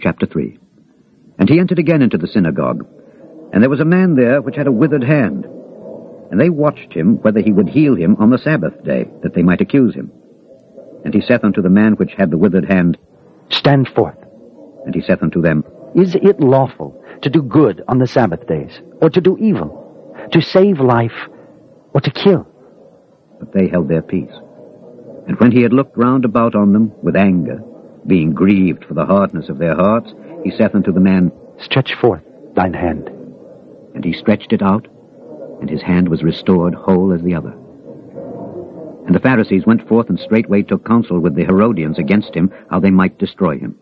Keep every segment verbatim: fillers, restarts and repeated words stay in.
chapter three. And he entered again into the synagogue, and there was a man there which had a withered hand. And they watched him whether he would heal him on the Sabbath day, that they might accuse him. And he saith unto the man which had the withered hand, Stand forth. And he saith unto them, Is it lawful to do good on the Sabbath days, or to do evil, to save life, or to kill? But they held their peace. And when he had looked round about on them with anger, being grieved for the hardness of their hearts, he saith unto the man, Stretch forth thine hand. And he stretched it out, and his hand was restored whole as the other. And the Pharisees went forth and straightway took counsel with the Herodians against him, how they might destroy him.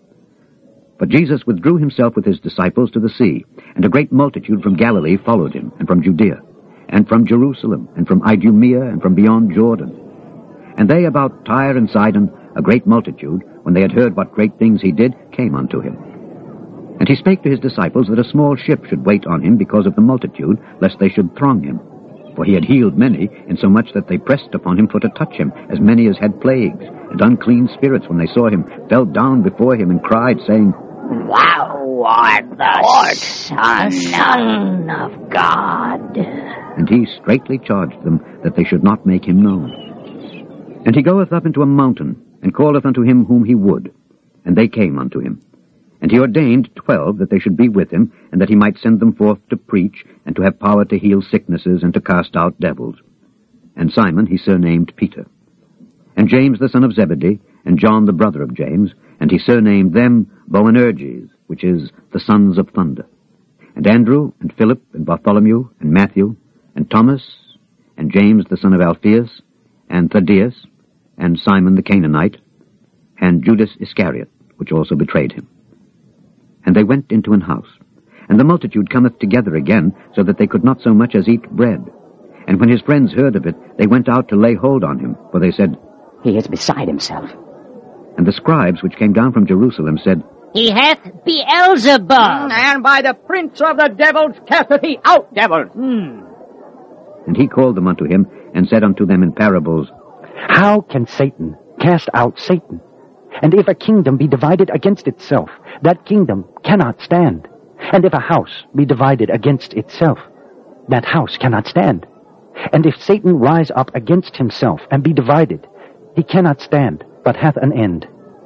But Jesus withdrew himself with his disciples to the sea, and a great multitude from Galilee followed him, and from Judea, and from Jerusalem, and from Idumea, and from beyond Jordan. And they about Tyre and Sidon, a great multitude, when they had heard what great things he did, came unto him. And he spake to his disciples that a small ship should wait on him because of the multitude, lest they should throng him. For he had healed many, insomuch that they pressed upon him for to touch him, as many as had plagues. And unclean spirits, when they saw him, fell down before him and cried, saying, Thou art the Lord, Son, Son of God. And he straitly charged them that they should not make him known. And he goeth up into a mountain, and calleth unto him whom he would. And they came unto him. And he ordained twelve that they should be with him, and that he might send them forth to preach, and to have power to heal sicknesses, and to cast out devils. And Simon he surnamed Peter. And James the son of Zebedee, and John the brother of James, and he surnamed them Boanerges, which is the sons of thunder. And Andrew, and Philip, and Bartholomew, and Matthew, and Thomas, and James the son of Alphaeus, and Thaddeus, and Simon the Canaanite, and Judas Iscariot, which also betrayed him. And they went into an house. And the multitude cometh together again, so that they could not so much as eat bread. And when his friends heard of it, they went out to lay hold on him, for they said, He is beside himself. And the scribes which came down from Jerusalem said, He hath Beelzebub. And by the prince of the devils casteth he out devils. Hmm. And he called them unto him, and said unto them in parables, How can Satan cast out Satan? And if a kingdom be divided against itself, that kingdom cannot stand. And if a house be divided against itself, that house cannot stand. And if Satan rise up against himself and be divided, he cannot stand, but hath an end.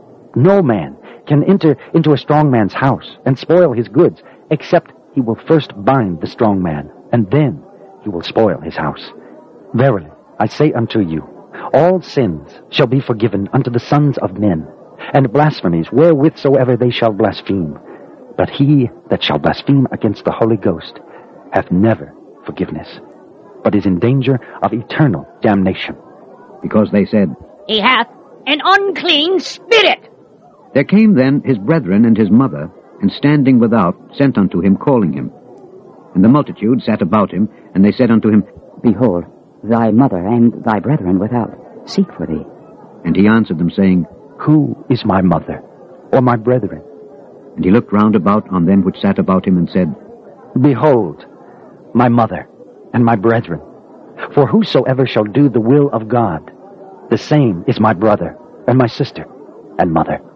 No man can enter into a strong man's house and spoil his goods, except he will first bind the strong man, and then he will spoil his house. Verily, I say unto you, all sins shall be forgiven unto the sons of men, and blasphemies wherewith soever they shall blaspheme. But he that shall blaspheme against the Holy Ghost hath never forgiveness, but is in danger of eternal damnation. Because they said, He hath an unclean spirit. There came then his brethren and his mother, and standing without, sent unto him, calling him. And the multitude sat about him, and they said unto him, Behold, thy mother and thy brethren without seek for thee. And he answered them, saying, Who is my mother, or my brethren? And he looked round about on them which sat about him, and said, Behold, my mother and my brethren. For whosoever shall do the will of God, the same is my brother, and my sister, and mother.